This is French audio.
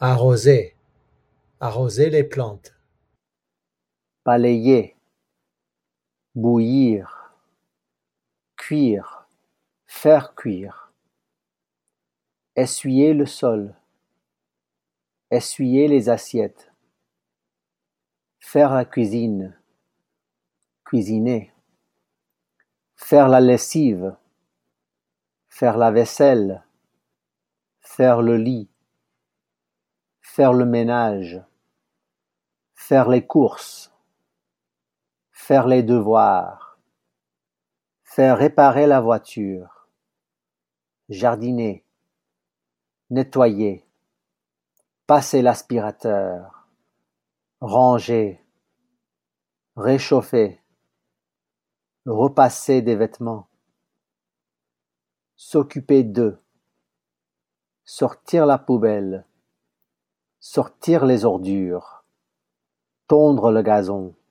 Arroser, arroser les plantes. Balayer, bouillir, cuire, faire cuire. Essuyer le sol, essuyer les assiettes. Faire la cuisine, cuisiner. Faire la lessive, faire la vaisselle, faire le lit, faire le ménage, faire les courses, faire les devoirs, faire réparer la voiture, jardiner, nettoyer, passer l'aspirateur, ranger, réchauffer, repasser des vêtements, s'occuper d'eux, sortir la poubelle, sortir les ordures, tondre le gazon.